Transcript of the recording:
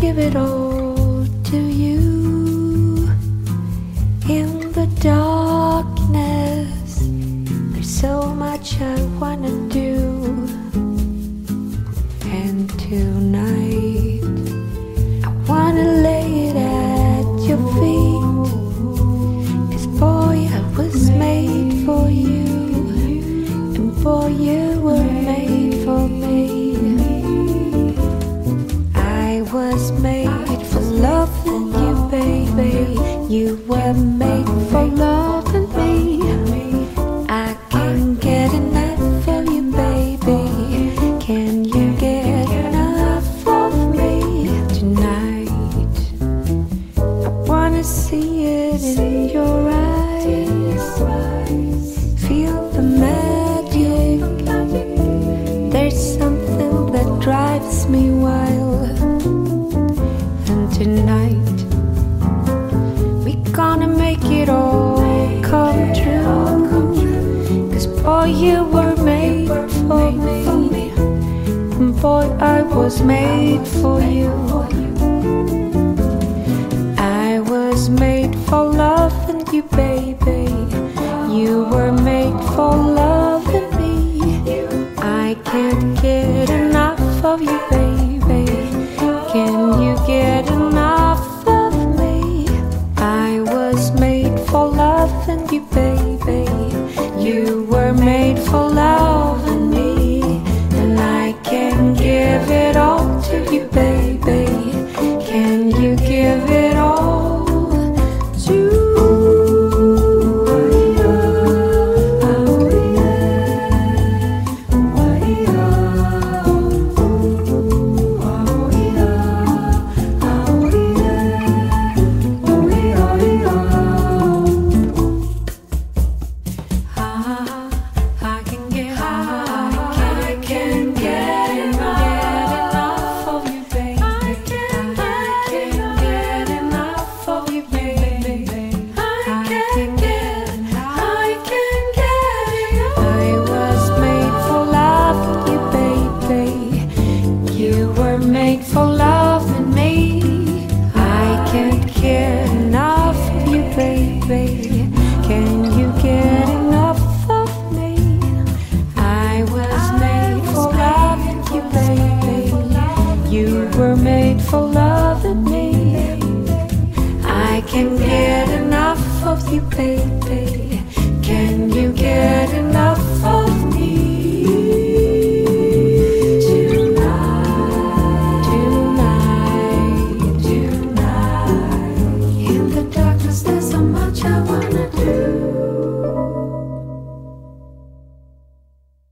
give it all to you. In the darkness, there's so much I wanna do. And tonight, I wanna lay it at your feet. 'Cause boy, I was made for you, and boy, you were made for me. I was made for loving you, baby. You were made for loving me. I can't get enough of you, baby. Can you get enough of me tonight? I wanna see it in your eyes. Feel the magic. There's something that drives me wild. And tonight, we're gonna make it all come true. 'Cause boy, you were made for me, and boy, I was made for you. I was made for loving you, baby. You were made for loving me. I can't get enough of you, baby. Can you get enough of me? I was made for loving you, baby. You were made for loving me. And I can give it all to you, baby. Can you give it all to made for loving me. I can't get enough of you, baby. Can you get enough of me? I was made for loving you, baby. You were made for loving me. I can't get enough of you, baby. Can you get enough?